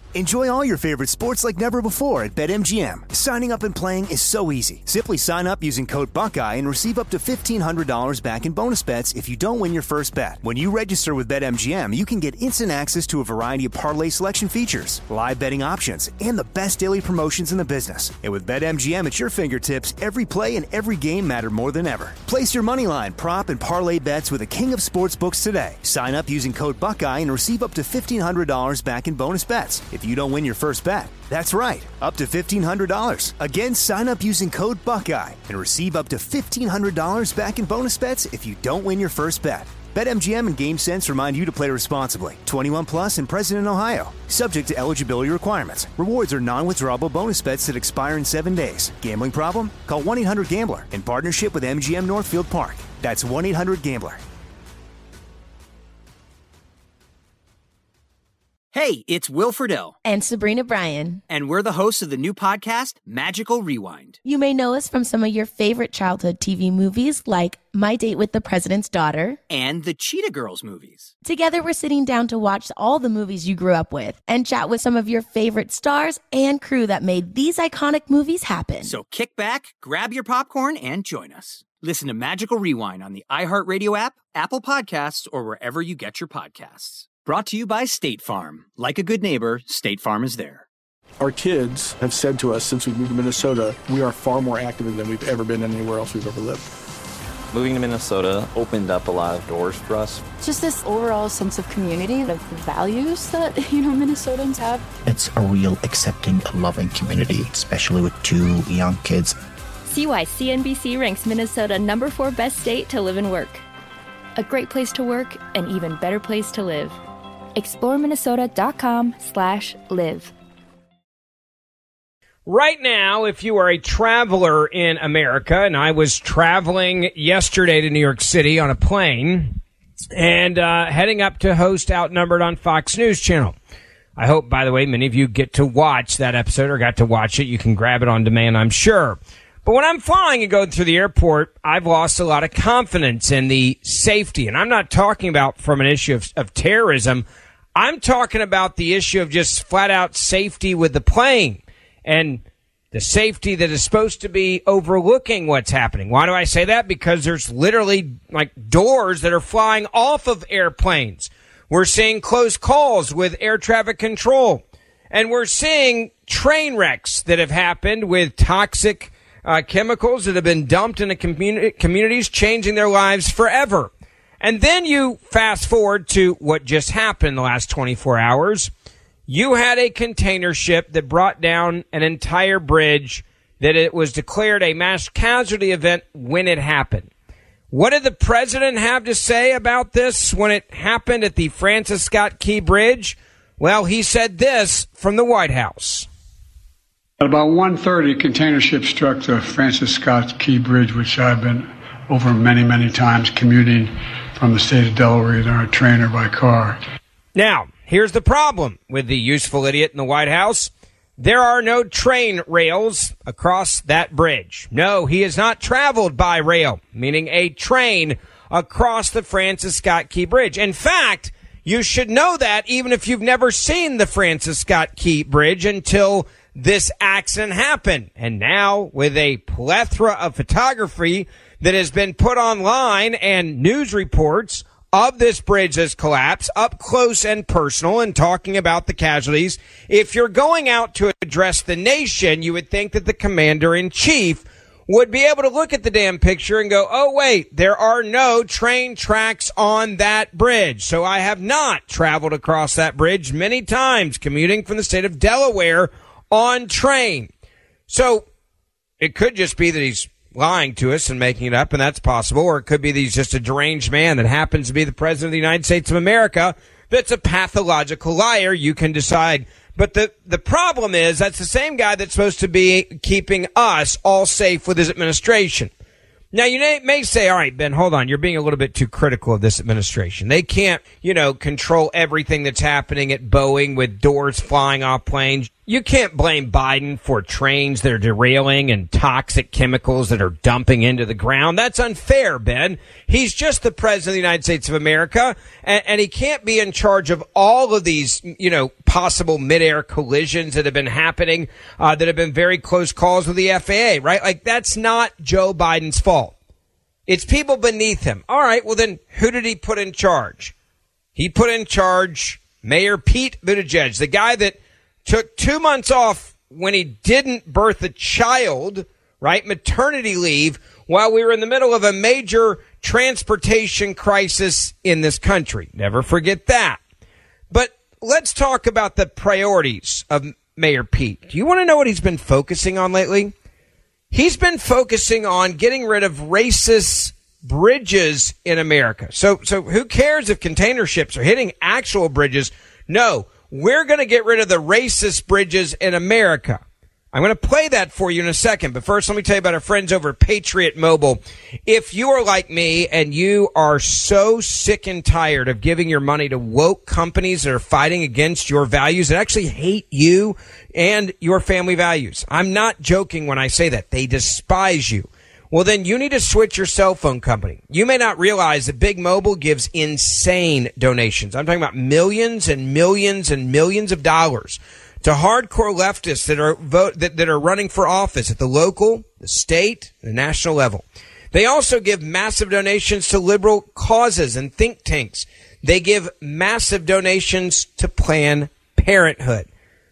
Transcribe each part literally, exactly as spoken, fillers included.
Enjoy all your favorite sports like never before at BetMGM. Signing up and playing is so easy. Simply sign up using code Buckeye and receive up to fifteen hundred dollars back in bonus bets if you don't win your first bet. When you register with BetMGM, you can get instant access to a variety of parlay selection features, live betting options, and the best daily promotions in the business. And with BetMGM at your fingertips, every play and every game matter more than ever. Place your moneyline, prop, and parlay bets with the king of sportsbooks today. Sign up using code Buckeye and receive up to fifteen hundred dollars back in bonus bets if you don't win your first bet. That's right, up to fifteen hundred dollars. Again, sign up using code Buckeye and receive up to fifteen hundred dollars back in bonus bets if you don't win your first bet. BetMGM and GameSense remind you to play responsibly. twenty-one plus and present in Ohio. Subject to eligibility requirements. Rewards are non-withdrawable bonus bets that expire in seven days. Gambling problem? Call one eight hundred gambler in partnership with M G M Northfield Park. That's one eight hundred gambler. Hey, it's Will Friedle. And Sabrina Bryan. And we're the hosts of the new podcast, Magical Rewind. You may know us from some of your favorite childhood T V movies like My Date with the President's Daughter. And the Cheetah Girls movies. Together, we're sitting down to watch all the movies you grew up with and chat with some of your favorite stars and crew that made these iconic movies happen. So kick back, grab your popcorn, and join us. Listen to Magical Rewind on the iHeartRadio app, Apple Podcasts, or wherever you get your podcasts. Brought to you by State Farm. Like a good neighbor, State Farm is there. Our kids have said to us since we moved to Minnesota, we are far more active than we've ever been anywhere else we've ever lived. Moving to Minnesota opened up a lot of doors for us. Just this overall sense of community, of the values that, you know, Minnesotans have. It's a real accepting, loving community, especially with two young kids. See why C N B C ranks Minnesota number four best state to live and work. A great place to work, an even better place to live. explore minnesota dot com slash live. Right now, if you are a traveler in America, and I was traveling yesterday to New York City on a plane and uh, heading up to host Outnumbered on Fox News Channel. I hope, by the way, many of you get to watch that episode or got to watch it. You can grab it on demand, I'm sure. But when I'm flying and going through the airport, I've lost a lot of confidence in the safety. And I'm not talking about from an issue of, of terrorism. I'm talking about the issue of just flat out safety with the plane and the safety that is supposed to be overlooking what's happening. Why do I say that? Because there's literally like doors that are flying off of airplanes. We're seeing close calls with air traffic control. And we're seeing train wrecks that have happened with toxic uh, chemicals that have been dumped into communi- communities, changing their lives forever. And then you fast forward to what just happened in the last twenty-four hours. You had a container ship that brought down an entire bridge that it was declared a mass casualty event when it happened. What did the president have to say about this when it happened at the Francis Scott Key Bridge? Well, he said this from the White House. At about one thirty, a container ship struck the Francis Scott Key Bridge, which I've been over many, many times commuting from the state of Delaware, either on a train or by car. Now, here's the problem with the useful idiot in the White House. There are no train rails across that bridge. No, he has not traveled by rail, meaning a train across the Francis Scott Key Bridge. In fact, you should know that even if you've never seen the Francis Scott Key Bridge until this accident happened. And now, with a plethora of photography that has been put online and news reports of this bridge's collapse, up close and personal, and talking about the casualties, if you're going out to address the nation, you would think that the commander-in-chief would be able to look at the damn picture and go, oh, wait, there are no train tracks on that bridge. So I have not traveled across that bridge many times, commuting from the state of Delaware on train. So it could just be that he's lying to us and making it up, and that's possible. Or it could be that he's just a deranged man that happens to be the president of the United States of America that's a pathological liar. You can decide. But the, the problem is that's the same guy that's supposed to be keeping us all safe with his administration. Now, you may, may say, all right, Ben, hold on. You're being a little bit too critical of this administration. They can't, you know, control everything that's happening at Boeing with doors flying off planes. You can't blame Biden for trains that are derailing and toxic chemicals that are dumping into the ground. That's unfair, Ben. He's just the president of the United States of America, and, and he can't be in charge of all of these, you know, possible midair collisions that have been happening, uh, that have been very close calls with the F A A, right? Like, that's not Joe Biden's fault. It's people beneath him. All right, well then, who did he put in charge? He put in charge Mayor Pete Buttigieg, the guy that took two months off when he didn't birth a child, right? Maternity leave, while we were in the middle of a major transportation crisis in this country. Never forget that. But let's talk about the priorities of Mayor Pete. Do you want to know what he's been focusing on lately? He's been focusing on getting rid of racist bridges in America. So, so who cares if container ships are hitting actual bridges? No, we're going to get rid of the racist bridges in America. I'm going to play that for you in a second, but first let me tell you about our friends over at Patriot Mobile. If you are like me and you are so sick and tired of giving your money to woke companies that are fighting against your values, that actually hate you and your family values, I'm not joking when I say that. They despise you. Well, then you need to switch your cell phone company. You may not realize that Big Mobile gives insane donations. I'm talking about millions and millions and millions of dollars to hardcore leftists that are vote that, that are running for office at the local, the state, the national level. They also give massive donations to liberal causes and think tanks. They give massive donations to Planned Parenthood.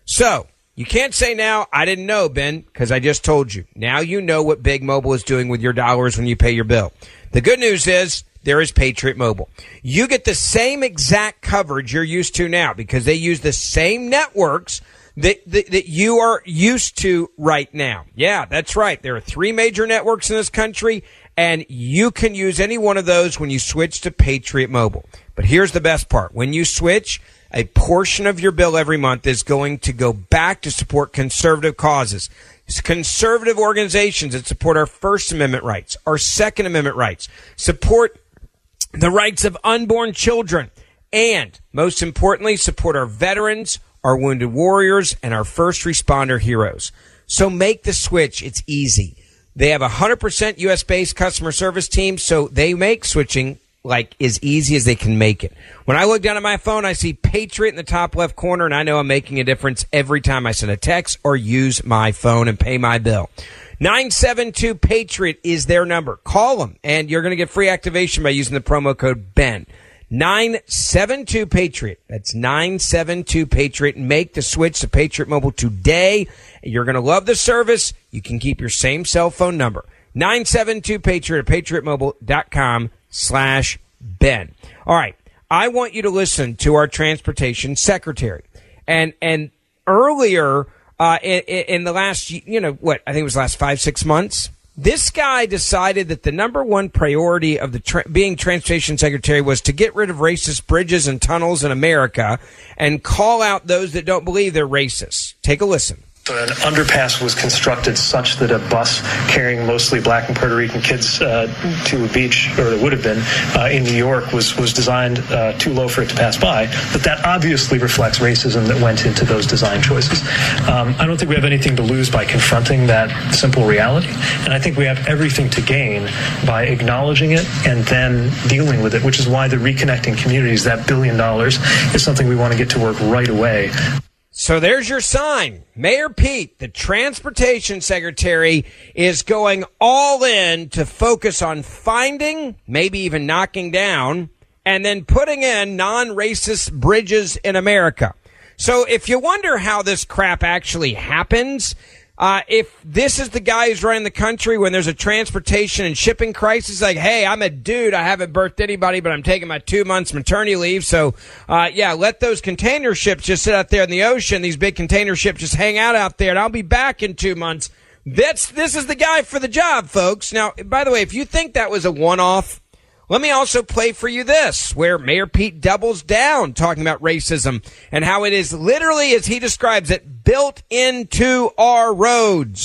So you can't say now, I didn't know, Ben, because I just told you. Now you know what Big Mobile is doing with your dollars when you pay your bill. The good news is there is Patriot Mobile. You get the same exact coverage you're used to now because they use the same networks that, that, that you are used to right now. Yeah, that's right. There are three major networks in this country, and you can use any one of those when you switch to Patriot Mobile. But here's the best part. When you switch, a portion of your bill every month is going to go back to support conservative causes. It's conservative organizations that support our First Amendment rights, our Second Amendment rights, support the rights of unborn children, and most importantly, support our veterans, our wounded warriors, and our first responder heroes. So make the switch. It's easy. They have a one hundred percent U S-based customer service team, so they make switching like as easy as they can make it. When I look down at my phone, I see Patriot in the top left corner, and I know I'm making a difference every time I send a text or use my phone and pay my bill. nine seven two PATRIOT is their number. Call them, and you're going to get free activation by using the promo code Ben. nine seven two PATRIOT. That's nine seven two PATRIOT. Make the switch to Patriot Mobile today. You're going to love the service. You can keep your same cell phone number. nine seven two PATRIOT at patriotmobile.com slash Ben. All right. I want you to listen to our transportation secretary. And, and earlier, uh, in, in the last, you know, what, I think it was the last five, six months, this guy decided that the number one priority of the tra- being transportation secretary was to get rid of racist bridges and tunnels in America and call out those that don't believe they're racist. Take a listen. An underpass was constructed such that a bus carrying mostly black and Puerto Rican kids uh, to a beach, or it would have been, uh, in New York was, was designed uh, too low for it to pass by. But that obviously reflects racism that went into those design choices. Um, I don't think we have anything to lose by confronting that simple reality. And I think we have everything to gain by acknowledging it and then dealing with it, which is why the Reconnecting Communities, that billion dollars, is something we want to get to work right away. So there's your sign. Mayor Pete, the transportation secretary, is going all in to focus on finding, maybe even knocking down, and then putting in non-racist bridges in America. So if you wonder how this crap actually happens, uh, if this is the guy who's running the country when there's a transportation and shipping crisis, like, hey, I'm a dude, I haven't birthed anybody, but I'm taking my two months maternity leave. So, uh, yeah, let those container ships just sit out there in the ocean. These big container ships just hang out out there, and I'll be back in two months. That's, this is the guy for the job, folks. Now, by the way, if you think that was a one-off, let me also play for you this, where Mayor Pete doubles down talking about racism and how it is literally, as he describes it, built into our roads.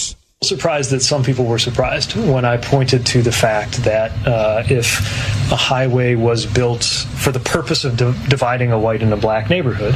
Surprised that some people were surprised when I pointed to the fact that uh, if a highway was built for the purpose of di- dividing a white and a black neighborhood,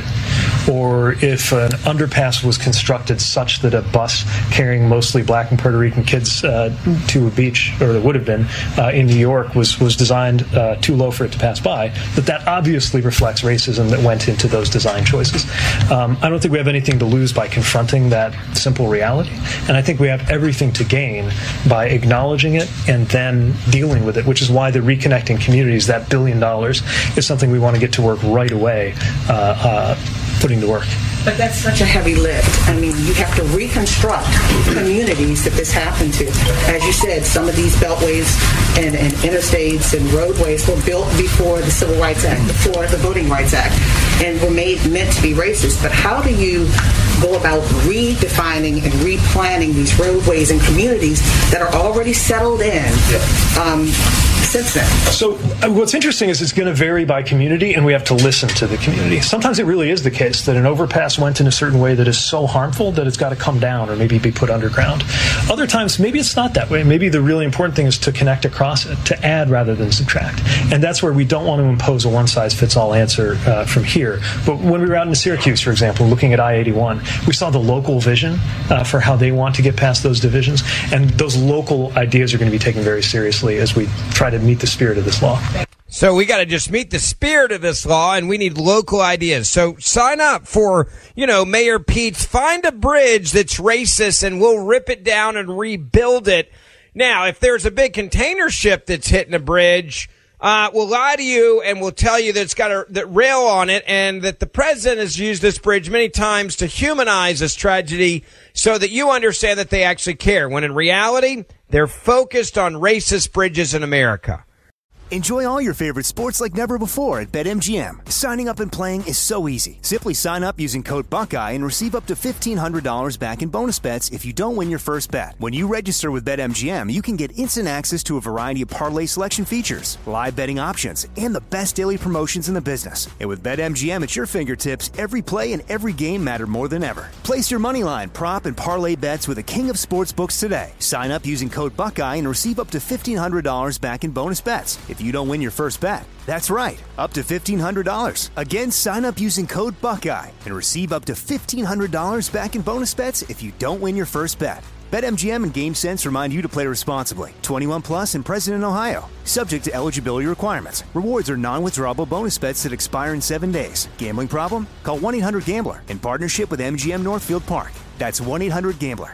or if an underpass was constructed such that a bus carrying mostly black and Puerto Rican kids uh, to a beach, or it would have been, uh, in New York was, was designed uh, too low for it to pass by, that that obviously reflects racism that went into those design choices. Um, I don't think we have anything to lose by confronting that simple reality, and I think we have everything to gain by acknowledging it and then dealing with it, which is why the Reconnecting Communities, that billion dollars, is something we want to get to work right away, uh, uh, putting to work. But that's such a heavy lift. I mean, you have to reconstruct communities that this happened to. As you said, some of these beltways and, and interstates and roadways were built before the Civil Rights Act, before the Voting Rights Act, and were made meant to be racist. But how do you go about redefining and replanning these roadways and communities that are already settled in um, since then? So uh, what's interesting is it's going to vary by community, and we have to listen to the community. Sometimes it really is the case that an overpass went in a certain way that is so harmful that it's got to come down or maybe be put underground. Other times, maybe it's not that way. Maybe the really important thing is to connect across it, to add rather than subtract. And that's where we don't want to impose a one-size-fits-all answer uh, from here. But when we were out in Syracuse, for example, looking at I eighty-one, we saw the local vision uh, for how they want to get past those divisions. And those local ideas are going to be taken very seriously as we try to meet the spirit of this law. So we got to just meet the spirit of this law, and we need local ideas. So sign up for, you know, Mayor Pete's Find a Bridge That's Racist, and we'll rip it down and rebuild it. Now, if there's a big container ship that's hitting a bridge, uh, we'll lie to you and we'll tell you that it's got a that rail on it, and that the president has used this bridge many times to humanize this tragedy so that you understand that they actually care, when in reality, they're focused on racist bridges in America. Enjoy all your favorite sports like never before at BetMGM. Signing up and playing is so easy. Simply sign up using code Buckeye and receive up to fifteen hundred dollars back in bonus bets if you don't win your first bet. When you register with BetMGM, you can get instant access to a variety of parlay selection features, live betting options, and the best daily promotions in the business. And with BetMGM at your fingertips, every play and every game matter more than ever. Place your moneyline, prop, and parlay bets with the king of sportsbooks today. Sign up using code Buckeye and receive up to fifteen hundred dollars back in bonus bets if you don't win your first bet. That's right, up to fifteen hundred dollars. Again, sign up using code Buckeye and receive up to fifteen hundred dollars back in bonus bets if you don't win your first bet. BetMGM and GameSense remind you to play responsibly. twenty-one plus and present in Ohio. Subject to eligibility requirements. Rewards are non-withdrawable bonus bets that expire in seven days. Gambling problem? Call one eight hundred gambler in partnership with M G M Northfield Park. That's one eight hundred gambler.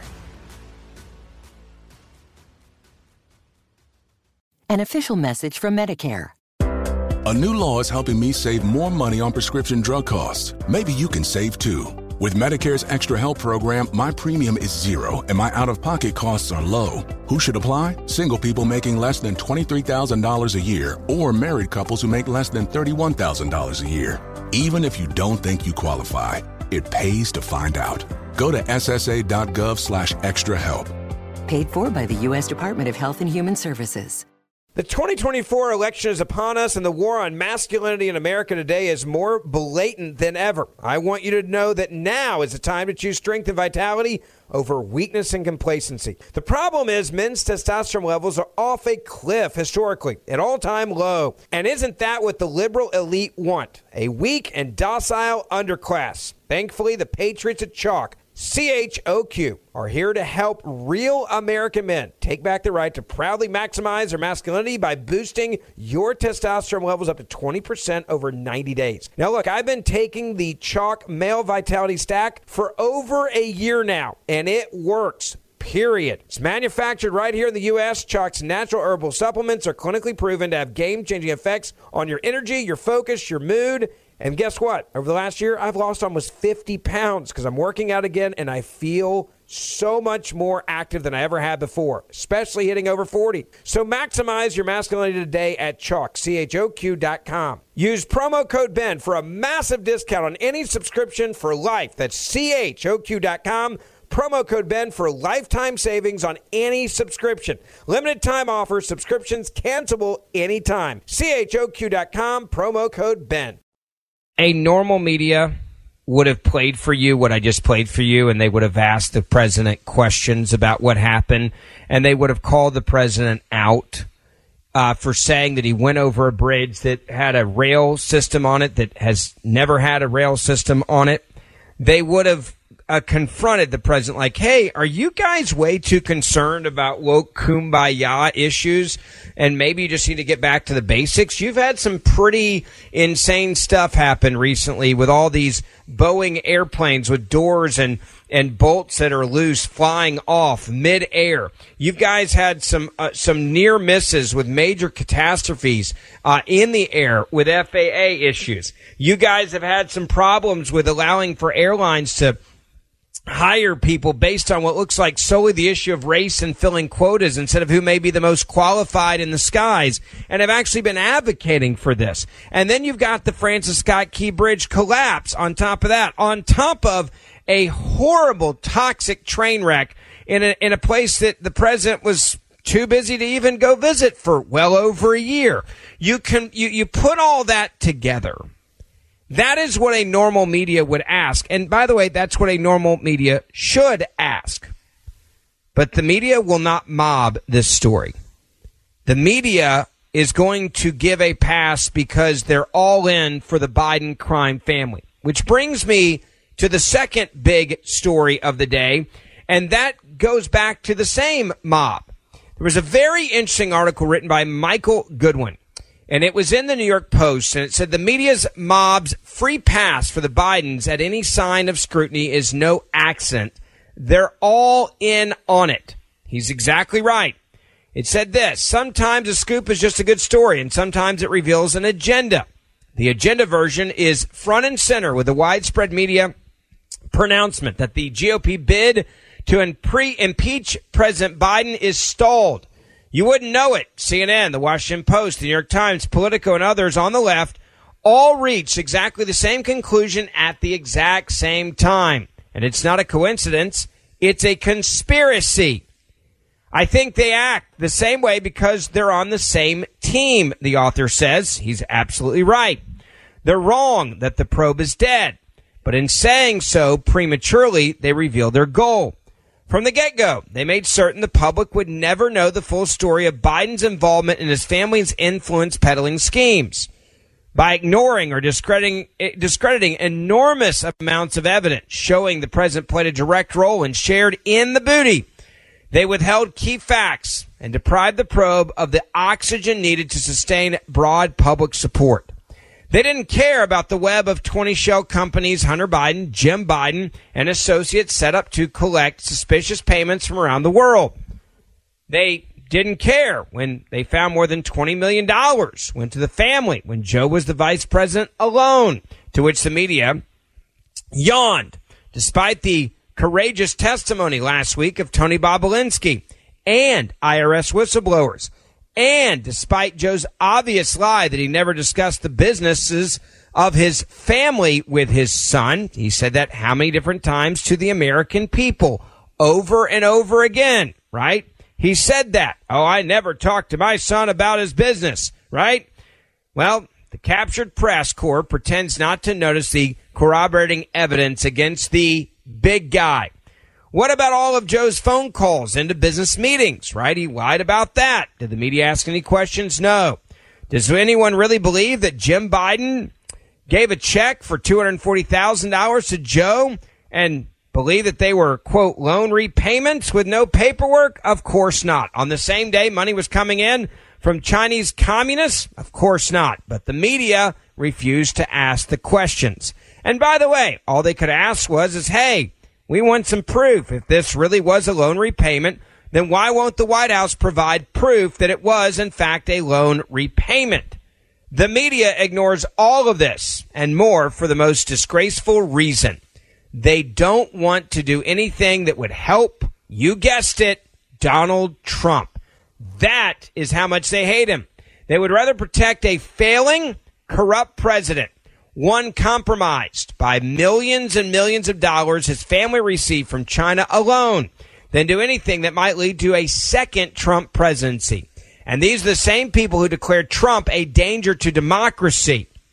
An official message from Medicare. A new law is helping me save more money on prescription drug costs. Maybe you can save too. With Medicare's Extra Help program, my premium is zero and my out-of-pocket costs are low. Who should apply? Single people making less than twenty-three thousand dollars a year, or married couples who make less than thirty-one thousand dollars a year. Even if you don't think you qualify, it pays to find out. Go to ssa.gov slash extra help. Paid for by the U S Department of Health and Human Services. The twenty twenty-four election is upon us, and the war on masculinity in America today is more blatant than ever. I want you to know that now is the time to choose strength and vitality over weakness and complacency. The problem is men's testosterone levels are off a cliff historically, at all-time low. And isn't that what the liberal elite want? A weak and docile underclass. Thankfully, the patriots at Chalk, C H O Q, are here to help real American men take back the right to proudly maximize their masculinity by boosting your testosterone levels up to twenty percent over ninety days. Now, look, I've been taking the Chalk Male Vitality Stack for over a year now, and it works. Period. It's manufactured right here in the U S Chalk's natural herbal supplements are clinically proven to have game-changing effects on your energy, your focus, your mood. And guess what? Over the last year, I've lost almost fifty pounds because I'm working out again, and I feel so much more active than I ever had before, especially hitting over forty. So maximize your masculinity today at Chalk, C H O Q dot com. Use promo code Ben for a massive discount on any subscription for life. That's C H O Q dot com. Promo code Ben for lifetime savings on any subscription. Limited time offer. Subscriptions cancelable anytime. C H O Q dot com. Promo code Ben. A normal media would have played for you what I just played for you, and they would have asked the president questions about what happened, and they would have called the president out uh, for saying that he went over a bridge that had a rail system on it that has never had a rail system on it. They would have uh, confronted the president like, hey, are you guys way too concerned about woke kumbaya issues? And maybe you just need to get back to the basics. You've had some pretty insane stuff happen recently with all these Boeing airplanes with doors and, and bolts that are loose flying off mid-air. You guys had some uh, some near misses with major catastrophes uh, in the air with F A A issues. You guys have had some problems with allowing for airlines to hire people based on what looks like solely the issue of race and filling quotas instead of who may be the most qualified in the skies, and have actually been advocating for this. And then you've got the Francis Scott Key Bridge collapse on top of that, on top of a horrible, toxic train wreck in a, in a place that the president was too busy to even go visit for well over a year. You can, you, you put all that together. That is what a normal media would ask. And by the way, that's what a normal media should ask. But the media will not mob this story. The media is going to give a pass because they're all in for the Biden crime family. Which brings me to the second big story of the day, and that goes back to the same mob. There was a very interesting article written by Michael Goodwin. And it was in the New York Post, and it said the media's mob's free pass for the Bidens at any sign of scrutiny is no accident. They're all in on it. He's exactly right. It said this: sometimes a scoop is just a good story, and sometimes it reveals an agenda. The agenda version is front and center with the widespread media pronouncement that the G O P bid to impre- impeach President Biden is stalled. You wouldn't know it. C N N, the Washington Post, the New York Times, Politico, and others on the left all reached exactly the same conclusion at the exact same time. And it's not a coincidence. It's a conspiracy. I think they act the same way because they're on the same team, the author says. He's absolutely right. They're wrong that the probe is dead. But in saying so prematurely, they reveal their goal. From the get-go, they made certain the public would never know the full story of Biden's involvement in his family's influence peddling schemes. By ignoring or discrediting, discrediting enormous amounts of evidence showing the president played a direct role and shared in the booty, they withheld key facts and deprived the probe of the oxygen needed to sustain broad public support. They didn't care about the web of twenty shell companies Hunter Biden, Jim Biden, and associates set up to collect suspicious payments from around the world. They didn't care when they found more than twenty million dollars went to the family when Joe was the vice president alone, to which the media yawned, despite the courageous testimony last week of Tony Bobulinski and I R S whistleblowers. And despite Joe's obvious lie that he never discussed the businesses of his family with his son, he said that how many different times to the American people over and over again, right? He said that. Oh, I never talked to my son about his business, right? Well, the captured press corps pretends not to notice the corroborating evidence against the big guy. What about all of Joe's phone calls into business meetings, right? He lied about that. Did the media ask any questions? No. Does anyone really believe that Jim Biden gave a check for two hundred forty thousand dollars to Joe and believe that they were, quote, loan repayments with no paperwork? Of course not. On the same day money was coming in from Chinese communists? Of course not. But the media refused to ask the questions. And by the way, all they could ask was, is, hey, we want some proof. If this really was a loan repayment, then why won't the White House provide proof that it was, in fact, a loan repayment? The media ignores all of this and more for the most disgraceful reason. They don't want to do anything that would help, you guessed it, Donald Trump. That is how much they hate him. They would rather protect a failing, corrupt president, one compromised by millions and millions of dollars his family received from China alone, than do anything that might lead to a second Trump presidency. And these are the same people who declared Trump a danger to democracy.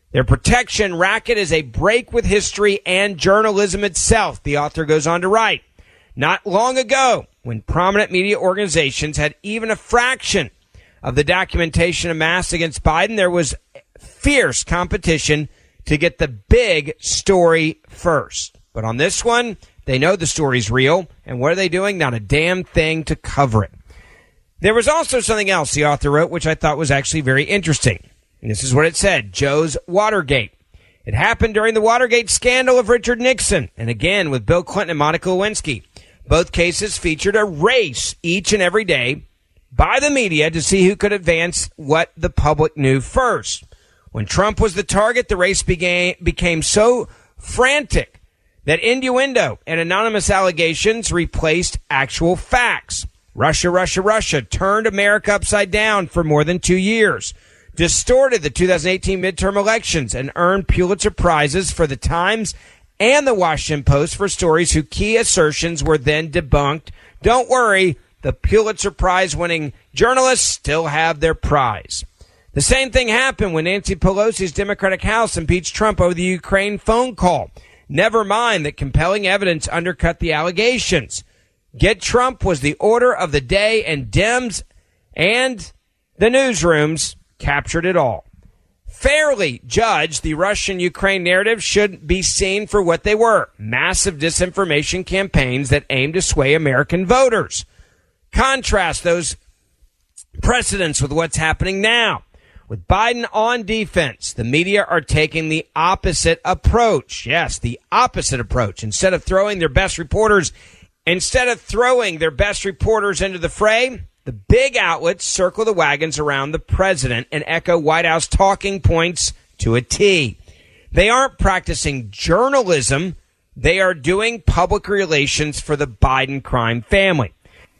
Their protection racket is a break with history and journalism itself, the author goes on to write. Not long ago, when prominent media organizations had even a fraction of the documentation amassed against Biden, there was fierce competition to get the big story first. But on this one, they know the story's real, and what are they doing? Not a damn thing to cover it. There was also something else the author wrote, which I thought was actually very interesting. And this is what it said, Joe's Watergate. It happened during the Watergate scandal of Richard Nixon, and again with Bill Clinton and Monica Lewinsky. Both cases featured a race each and every day by the media to see who could advance what the public knew first. When Trump was the target, the race began, became so frantic that innuendo and anonymous allegations replaced actual facts. Russia, Russia, Russia turned America upside down for more than two years, distorted the two thousand eighteen midterm elections, and earned Pulitzer Prizes for the Times and the Washington Post for stories whose key assertions were then debunked. Don't worry, the Pulitzer Prize winning journalists still have their prize. The same thing happened when Nancy Pelosi's Democratic House impeached Trump over the Ukraine phone call. Never mind that compelling evidence undercut the allegations. Get Trump was the order of the day, and Dems and the newsrooms captured it all. Fairly judged, the Russian-Ukraine narrative should be seen for what they were, massive disinformation campaigns that aim to sway American voters. Contrast those precedents with what's happening now. With Biden on defense, the media are taking the opposite approach. Yes, the opposite approach. Instead of throwing their best reporters, instead of throwing their best reporters into the fray, the big outlets circle the wagons around the president and echo White House talking points to a T. They aren't practicing journalism. They are doing public relations for the Biden crime family.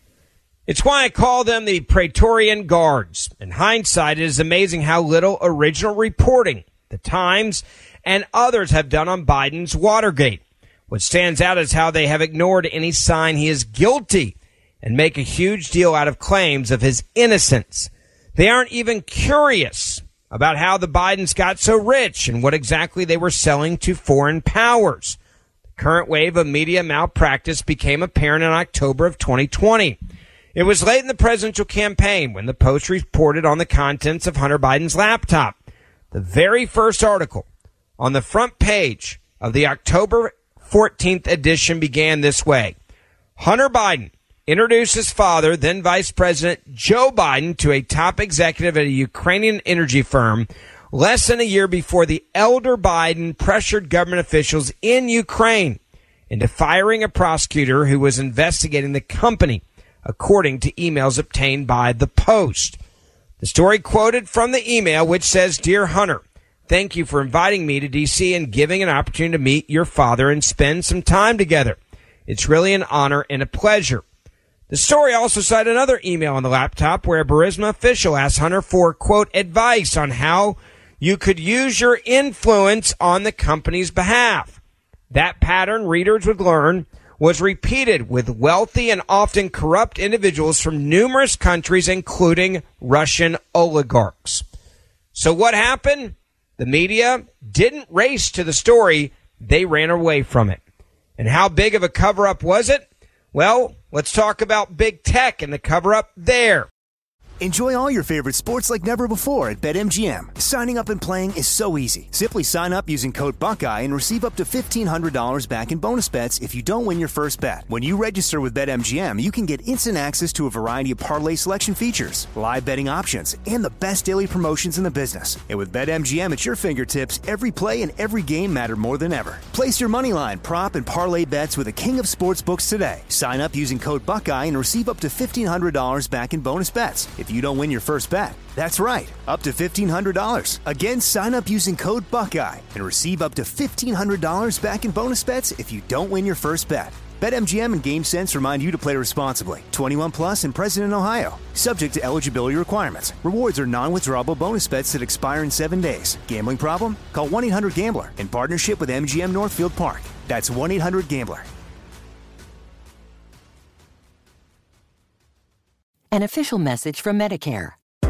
It's why I call them the Praetorian Guards. In hindsight, it is amazing how little original reporting the Times and others have done on Biden's Watergate. What stands out is how they have ignored any sign he is guilty and make a huge deal out of claims of his innocence. They aren't even curious about how the Bidens got so rich and what exactly they were selling to foreign powers. The current wave of media malpractice became apparent in October of twenty twenty. It was late in the presidential campaign when the Post reported on the contents of Hunter Biden's laptop. The very first article on the front page of the October fourteenth edition began this way. Hunter Biden introduced his father, then Vice President Joe Biden, to a top executive at a Ukrainian energy firm less than a year before the elder Biden pressured government officials in Ukraine into firing a prosecutor who was investigating the company, according to emails obtained by the Post. The story quoted from the email, which says, "Dear Hunter, thank you for inviting me to D C and giving an opportunity to meet your father and spend some time together. It's really an honor and a pleasure." The story also cited another email on the laptop where a Burisma official asked Hunter for, quote, advice on how you could use your influence on the company's behalf. That pattern, readers would learn, was repeated with wealthy and often corrupt individuals from numerous countries, including Russian oligarchs. So what happened? The media didn't race to the story. They ran away from it. And how big of a cover-up was it? Well, let's talk about big tech and the cover-up there. Enjoy all your favorite sports like never before at BetMGM. Signing up and playing is so easy. Simply sign up using code Buckeye and receive up to fifteen hundred dollars back in bonus bets if you don't win your first bet. When you register with BetMGM, you can get instant access to a variety of parlay selection features, live betting options, and the best daily promotions in the business. And with BetMGM at your fingertips, every play and every game matter more than ever. Place your moneyline, prop, and parlay bets with the king of sportsbooks today. Sign up using code Buckeye and receive up to fifteen hundred dollars back in bonus bets if you don't win your first bet. That's right, up to fifteen hundred dollars. Again, sign up using code Buckeye and receive up to fifteen hundred dollars back in bonus bets if you don't win your first bet. BetMGM and GameSense remind you to play responsibly. twenty-one plus and present in Ohio. Subject to eligibility requirements. Rewards are non-withdrawable bonus bets that expire in seven days. Gambling problem? Call one eight hundred gambler in partnership with M G M Northfield Park. That's one eight hundred gambler. An official message from Medicare.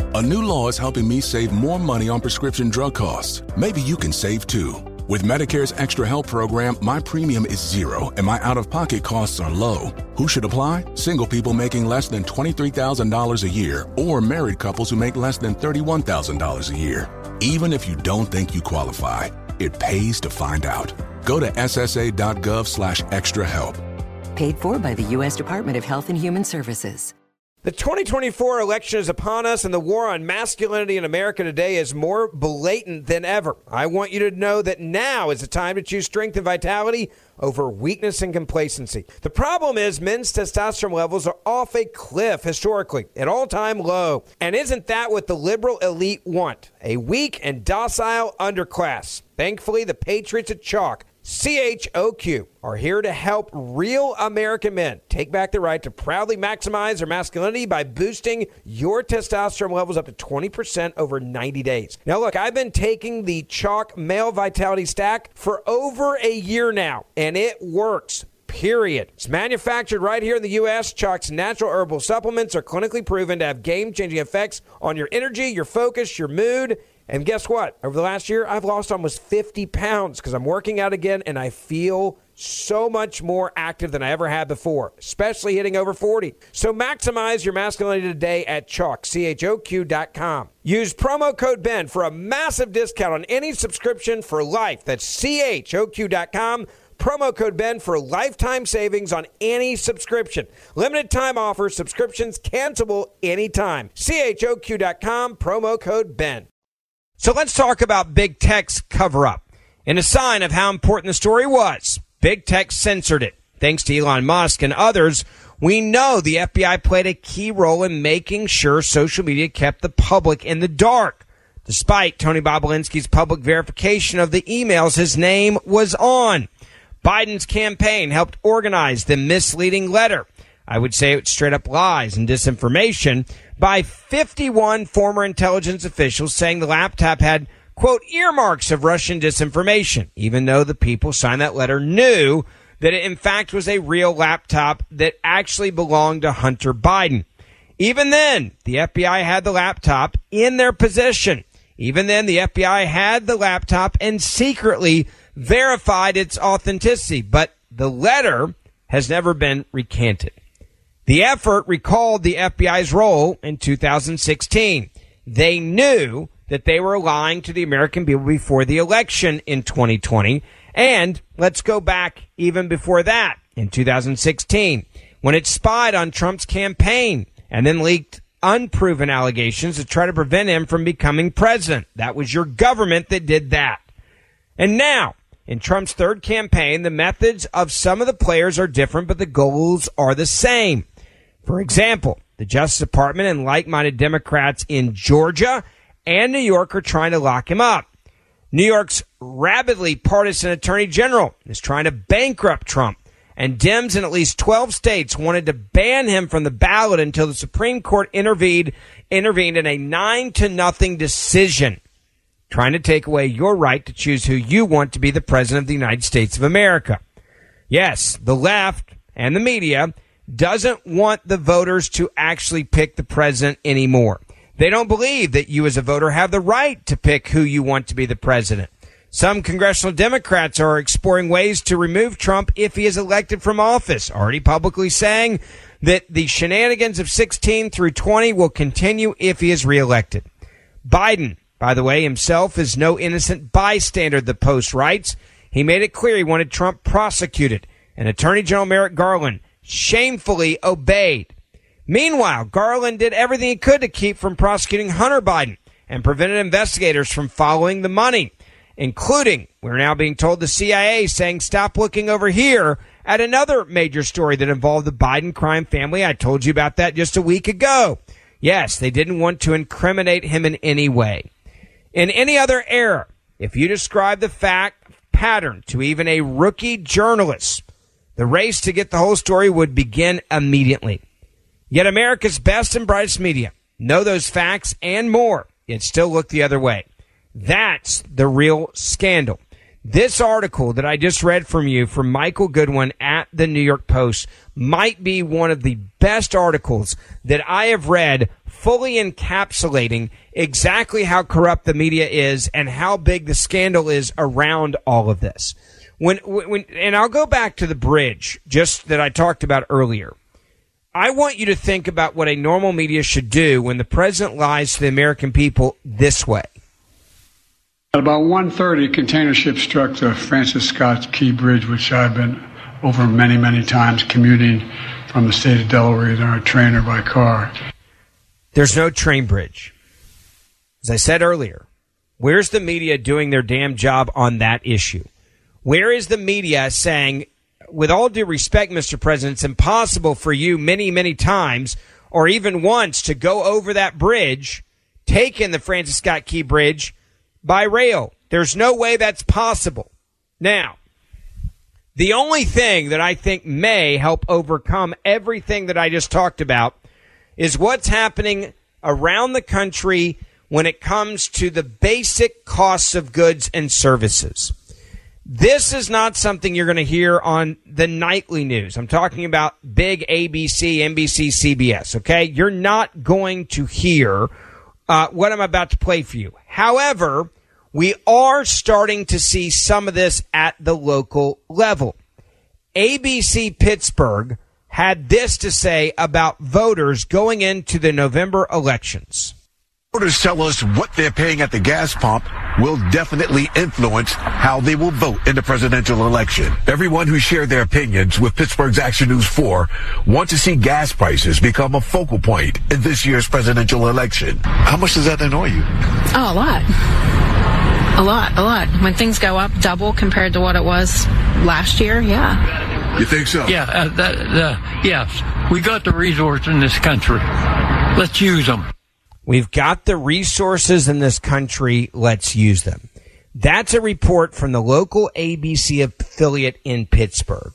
A new law is helping me save more money on prescription drug costs. Maybe you can save too. With Medicare's Extra Help program, my premium is zero and my out-of-pocket costs are low. Who should apply? Single people making less than twenty-three thousand dollars a year or married couples who make less than thirty-one thousand dollars a year. Even if you don't think you qualify, it pays to find out. Go to ssa.gov slash extra help. Paid for by the U S Department of Health and Human Services. The twenty twenty-four election is upon us, and the war on masculinity in America today is more blatant than ever. I want you to know that now is the time to choose strength and vitality over weakness and complacency. The problem is men's testosterone levels are off a cliff historically, an all-time low. And isn't that what the liberal elite want? A weak and docile underclass. Thankfully, the patriots at Chalk, C H O Q, are here to help real American men take back the right to proudly maximize their masculinity by boosting your testosterone levels up to twenty percent over ninety days. Now, look, I've been taking the Chalk Male Vitality Stack for over a year now, and it works. Period. It's manufactured right here in the U S Chalk's natural herbal supplements are clinically proven to have game-changing effects on your energy, your focus, your mood. And guess what? Over the last year, I've lost almost fifty pounds because I'm working out again, and I feel so much more active than I ever had before, especially hitting over forty. So maximize your masculinity today at Chalk, C H O Q dot com. Use promo code Ben for a massive discount on any subscription for life. That's C H O Q dot com. Promo code Ben for lifetime savings on any subscription. Limited time offer. Subscriptions cancelable anytime. C H O Q dot com. Promo code Ben. So let's talk about Big Tech's cover-up. In a sign of how important the story was, Big Tech censored it. Thanks to Elon Musk and others, we know the F B I played a key role in making sure social media kept the public in the dark. Despite Tony Bobulinski's public verification of the emails his name was on, Biden's campaign helped organize the misleading letter. I would say it's straight up lies and disinformation by fifty-one former intelligence officials saying the laptop had, quote, earmarks of Russian disinformation, even though the people signed that letter knew that it in fact was a real laptop that actually belonged to Hunter Biden. Even then, the F B I had the laptop in their possession. Even then, the F B I had the laptop and secretly verified its authenticity, but the letter has never been recanted. The effort recalled the F B I's role in two thousand sixteen. They knew that they were lying to the American people before the election in twenty twenty. And let's go back even before that, in two thousand sixteen, when it spied on Trump's campaign and then leaked unproven allegations to try to prevent him from becoming president. That was your government that did that. And now, in Trump's third campaign, the methods of some of the players are different, but the goals are the same. For example, the Justice Department and like-minded Democrats in Georgia and New York are trying to lock him up. New York's rabidly partisan attorney general is trying to bankrupt Trump, and Dems in at least twelve states wanted to ban him from the ballot until the Supreme Court intervened, intervened in a nine to nothing decision, trying to take away your right to choose who you want to be the president of the United States of America. Yes, the left and the media doesn't want the voters to actually pick the president anymore. They don't believe that you as a voter have the right to pick who you want to be the president. Some congressional Democrats are exploring ways to remove Trump if he is elected from office, already publicly saying that the shenanigans of sixteen through twenty will continue if he is reelected. Biden, by the way, himself is no innocent bystander, the Post writes. He made it clear he wanted Trump prosecuted, and Attorney General Merrick Garland shamefully obeyed. Meanwhile, Garland did everything he could to keep from prosecuting Hunter Biden and prevented investigators from following the money, including, we're now being told, the C I A saying stop looking over here at another major story that involved the Biden crime family. I told you about that just a week ago. Yes, they didn't want to incriminate him in any way. In any other era, if you describe the fact pattern to even a rookie journalist, the race to get the whole story would begin immediately. Yet America's best and brightest media know those facts and more, yet still look the other way. That's the real scandal. This article that I just read from you from Michael Goodwin at the New York Post might be one of the best articles that I have read, fully encapsulating exactly how corrupt the media is and how big the scandal is around all of this. When, when, and I'll go back to the bridge, just that I talked about earlier. I want you to think about what a normal media should do when the president lies to the American people this way. At about one thirty, container ship struck the Francis Scott Key Bridge, which I've been over many, many times commuting from the state of Delaware either on a train or by car. There's no train bridge. As I said earlier, where's the media doing their damn job on that issue? Where is the media saying, with all due respect, Mister President, it's impossible for you many, many times or even once to go over that bridge, take in the Francis Scott Key Bridge by rail. There's no way that's possible. Now, the only thing that I think may help overcome everything that I just talked about is what's happening around the country when it comes to the basic costs of goods and services. This is not something you're going to hear on the nightly news. I'm talking about big A B C, N B C, C B S, okay? You're not going to hear uh, what I'm about to play for you. However, we are starting to see some of this at the local level. A B C Pittsburgh had this to say about voters going into the November elections. Voters tell us what they're paying at the gas pump will definitely influence how they will vote in the presidential election. Everyone who shared their opinions with Pittsburgh's Action News four want to see gas prices become a focal point in this year's presidential election. How much does that annoy you? Oh, a lot. A lot, a lot. When things go up double compared to what it was last year, yeah. You think so? Yeah, uh, that, uh, yes. We got the resources in this country. Let's use them. We've got the resources in this country. Let's use them. That's a report from the local A B C affiliate in Pittsburgh.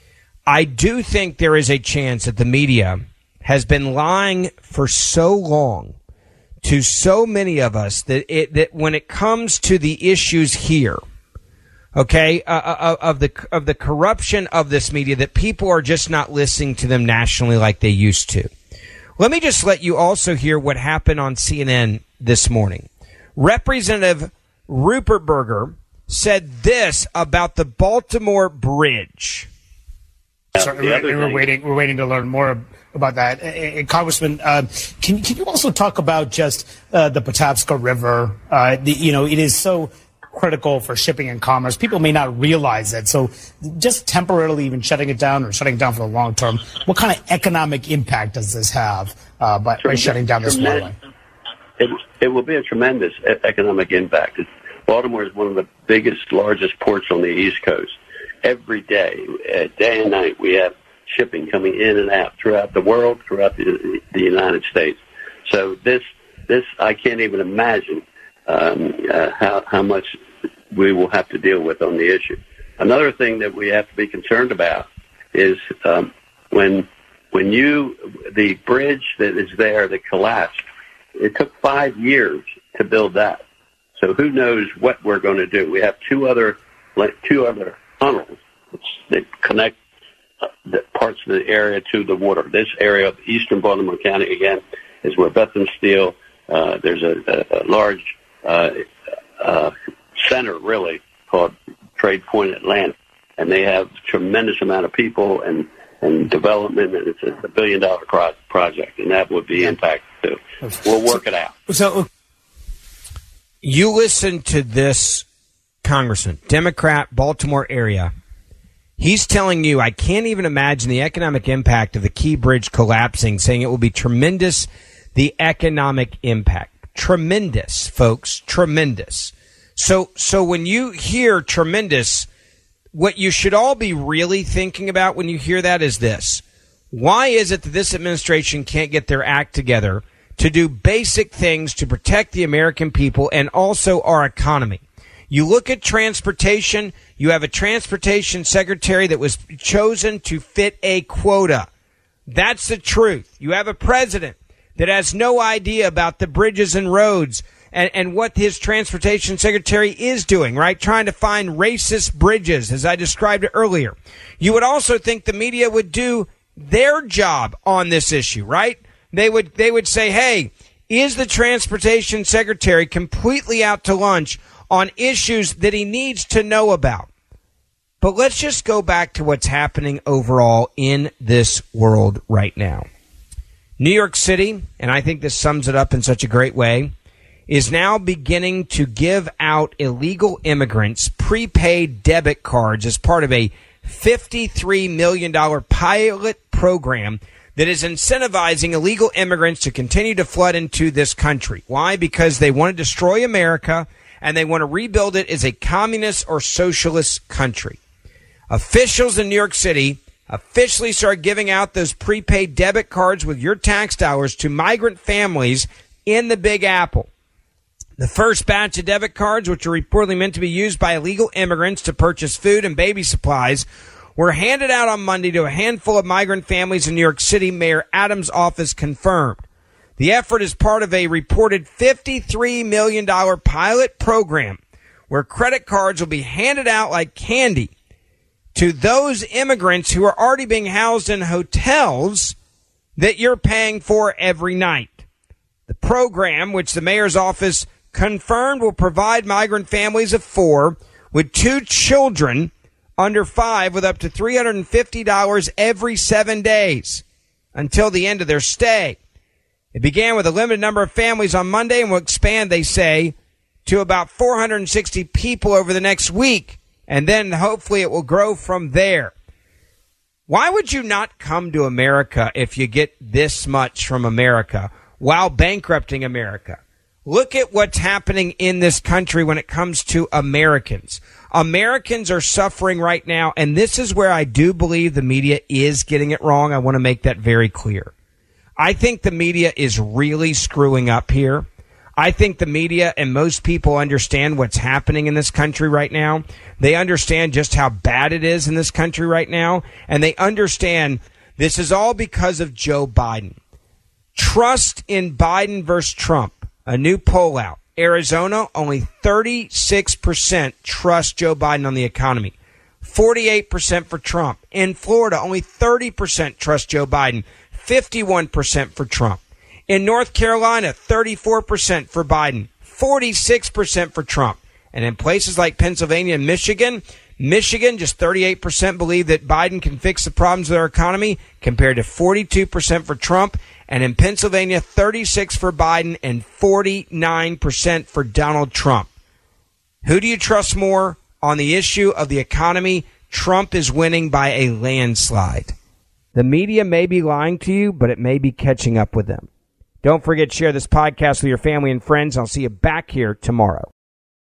I do think there is a chance that the media has been lying for so long to so many of us that it, that when it comes to the issues here, okay, uh, uh, of the of the corruption of this media, that people are just not listening to them nationally like they used to. Let me just let you also hear what happened on C N N this morning. Representative Rupert Berger said this about the Baltimore Bridge. Sorry, we're, we're waiting. We're waiting to learn more about that. Uh, Congressman, uh, can can you also talk about just uh, the Patapsco River? Uh, the, you know, it is so critical for shipping and commerce. People may not realize it. So just temporarily even shutting it down or shutting it down for the long term, what kind of economic impact does this have uh, by, by shutting down this waterway? It, it will be a tremendous economic impact. Baltimore is one of the biggest, largest ports on the East Coast. Every day, uh, day and night, we have shipping coming in and out throughout the world, throughout the, the United States. So this, this I can't even imagine um, uh, how, how much we will have to deal with on the issue. Another thing that we have to be concerned about is um, when when you the bridge that is there that collapsed. It took five years to build that. So who knows what we're going to do? We have two other like two other tunnels that connect the parts of the area to the water. This area of eastern Baltimore County again is where Bethlehem Steel. Uh, there's a, a, a large uh, uh, center really called Trade Point Atlanta, and they have a tremendous amount of people and, and development, and it's a, a billion dollar pro- project, and that would be impacted too. We'll work it out. So you listen to this Congressman, Democrat, Baltimore area. He's telling you, I can't even imagine the economic impact of the Key Bridge collapsing, saying it will be tremendous, the economic impact. Tremendous, folks, tremendous. So, so when you hear tremendous, what you should all be really thinking about when you hear that is this. Why is it that this administration can't get their act together to do basic things to protect the American people and also our economy? You look at transportation, you have a transportation secretary that was chosen to fit a quota. That's the truth. You have a president that has no idea about the bridges and roads and, and what his transportation secretary is doing, right? Trying to find racist bridges, as I described it earlier. You would also think the media would do their job on this issue, right? They would, they would say, hey, is the transportation secretary completely out to lunch on issues that he needs to know about? But let's just go back to what's happening overall in this world right now. New York City, and I think this sums it up in such a great way, is now beginning to give out illegal immigrants prepaid debit cards as part of a fifty-three million dollars pilot program that is incentivizing illegal immigrants to continue to flood into this country. Why? Because they want to destroy America and they want to rebuild it as a communist or socialist country. Officials in New York City officially start giving out those prepaid debit cards with your tax dollars to migrant families in the Big Apple. The first batch of debit cards, which are reportedly meant to be used by illegal immigrants to purchase food and baby supplies, were handed out on Monday to a handful of migrant families in New York City, Mayor Adams' office confirmed. The effort is part of a reported fifty-three million dollars pilot program where credit cards will be handed out like candy to those immigrants who are already being housed in hotels that you're paying for every night. The program, which the mayor's office confirmed will provide migrant families of four with two children under five with up to three hundred fifty dollars every seven days until the end of their stay. It began with a limited number of families on Monday and will expand, they say, to about four hundred sixty people over the next week. And then hopefully it will grow from there. Why would you not come to America if you get this much from America while bankrupting America? Look at what's happening in this country when it comes to Americans. Americans are suffering right now, and this is where I do believe the media is getting it wrong. I want to make that very clear. I think the media is really screwing up here. I think the media and most people understand what's happening in this country right now. They understand just how bad it is in this country right now, and they understand this is all because of Joe Biden. Trust in Biden versus Trump. A new poll out. Arizona, only thirty-six percent trust Joe Biden on the economy. forty-eight percent for Trump. In Florida, only thirty percent trust Joe Biden. fifty-one percent for Trump. In North Carolina, thirty-four percent for Biden, forty-six percent for Trump. And in places like Pennsylvania and Michigan, Michigan, just thirty-eight percent believe that Biden can fix the problems of their economy compared to forty-two percent for Trump. And in Pennsylvania, thirty-six percent for Biden and forty-nine percent for Donald Trump. Who do you trust more on the issue of the economy? Trump is winning by a landslide. The media may be lying to you, but it may be catching up with them. Don't forget to share this podcast with your family and friends. I'll see you back here tomorrow.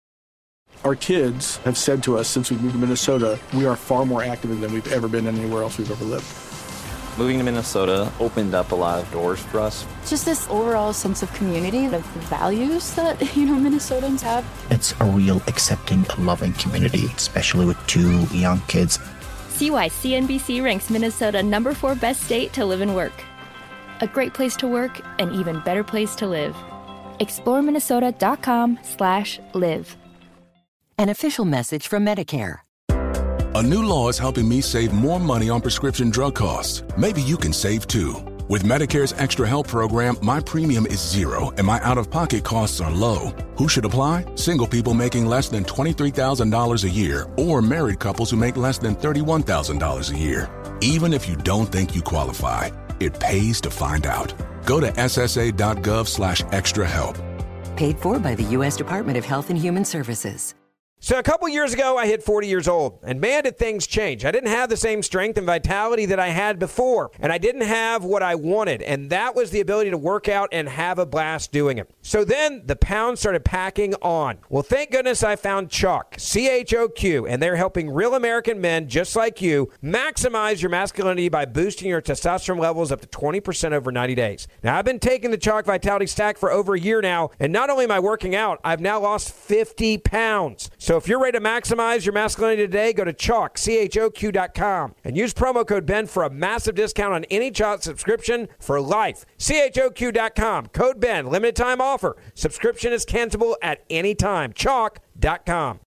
Our kids have said to us since we moved to Minnesota, we are far more active than we've ever been anywhere else we've ever lived. Moving to Minnesota opened up a lot of doors for us. Just this overall sense of community, of values that, you know, Minnesotans have. It's a real accepting, loving community, especially with two young kids. See why C N B C ranks Minnesota number four best state to live and work. A great place to work, an even better place to live. explore minnesota dot com slash live. An official message from Medicare. A new law is helping me save more money on prescription drug costs. Maybe you can save too. With Medicare's Extra Help program, my premium is zero and my out-of-pocket costs are low. Who should apply? Single people making less than twenty-three thousand dollars a year or married couples who make less than thirty-one thousand dollars a year. Even if you don't think you qualify, it pays to find out. Go to S S A dot gov slash extra help. Paid for by the U S Department of Health and Human Services. So a couple years ago, I hit forty years old, and man, did things change. I didn't have the same strength and vitality that I had before, and I didn't have what I wanted, and that was the ability to work out and have a blast doing it. So then the pounds started packing on. Well, thank goodness I found Chalk, C H O Q, and they're helping real American men just like you maximize your masculinity by boosting your testosterone levels up to twenty percent over ninety days. Now, I've been taking the Chalk Vitality Stack for over a year now, and not only am I working out, I've now lost fifty pounds. So if you're ready to maximize your masculinity today, go to Chalk, C H O Q dot com, and use promo code Ben for a massive discount on any Chalk subscription for life. C H O Q dot com, code Ben, limited time offer. Subscription is cancelable at any time. Chalk dot com.